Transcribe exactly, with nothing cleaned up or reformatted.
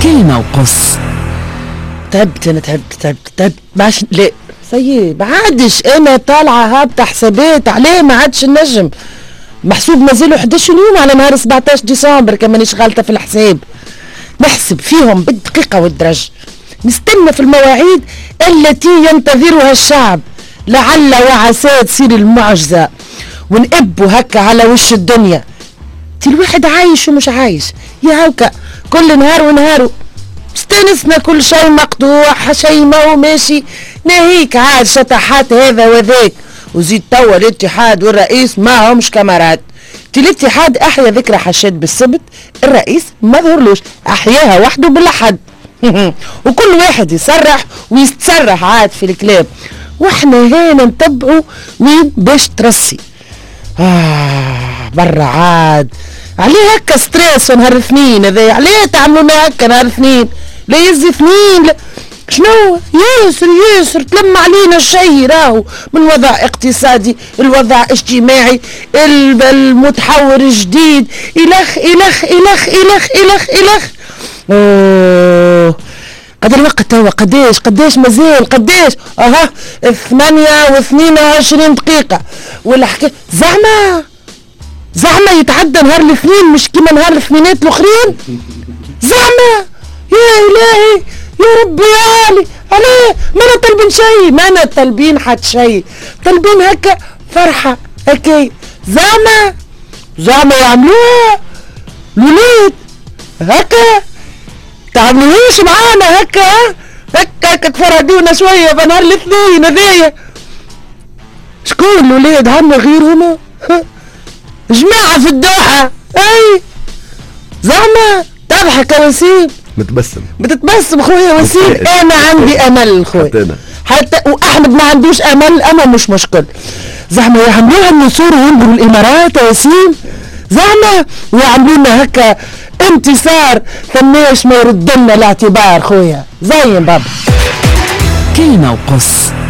كلمة وقص. تعبت انا تعبت تعبت تعبت معش لا سيي ما عادش انا طالعه هابطه حسابات عليه ما عادش النجم محسوب مازالوا احد عشر يوم على نهار سبعطاش ديسمبر كان مانيش غالطه في الحساب نحسب فيهم بالدقيقه والدرج نستنى في المواعيد التي ينتظرها الشعب لعل وعسى تصير المعجزه ونقبوا هكا على وش الدنيا تي الواحد عايش ومش عايش يا هكا كل نهار ونهارو استانسنا كل شيء مقطوع شيء ما هو ماشي ناهيك عاد شطحات هذا وذاك وزيد توا الاتحاد والرئيس ما همش كاميرات تي الاتحاد احيا ذكرى حشاد بالسبت الرئيس ما ظهرلوش احياها وحده بالحد وكل واحد يصرح ويستسرح عاد في الكلام واحنا هنا نتبعوا وين باش ترسي آه برا عاد عليه هكا ستريس نهار الاثنين هذا عليه تعملونا هكا نهار الاثنين لا يزي اثنين لا شنو ياسر ياسر تلم علينا الشيء راهو من وضع اقتصادي الوضع اجتماعي المتحور الجديد الخ الخ الخ الخ الخ الخ اوه قد الوقت توا قداش قداش مازال قداش اها ثمانية واثنين وعشرين دقيقة والحكاية زعما زعما يتعدى نهار الاثنين مش كيما نهار الاثنينات الاخرين زعما يا الهي يا ربي يا علي عليه ما انا طالبين شيء ما انا طالبين حد شيء طالبين هكا فرحة هكا زعما زعما يعملوها الولاد هكا تعملوهوش معانا هكا هكا هكا تفرهدونا شوية بنهار الاثنين هذايا شكون الولاد عنا غيرهم جماعة في الدوحة اي زعما تضحك يا وسيم متبسم بتتبسم خويا وسيم انا عندي امل خويا حتى واحمد ما عندوش امل اما مش مشكل زعما يعملوها النصور وينبروا الامارات يا وسيم زعما ويعملونا هكا انتصار ثماش ما يردلنا الاعتبار خويا زي بابا كلمة وقص.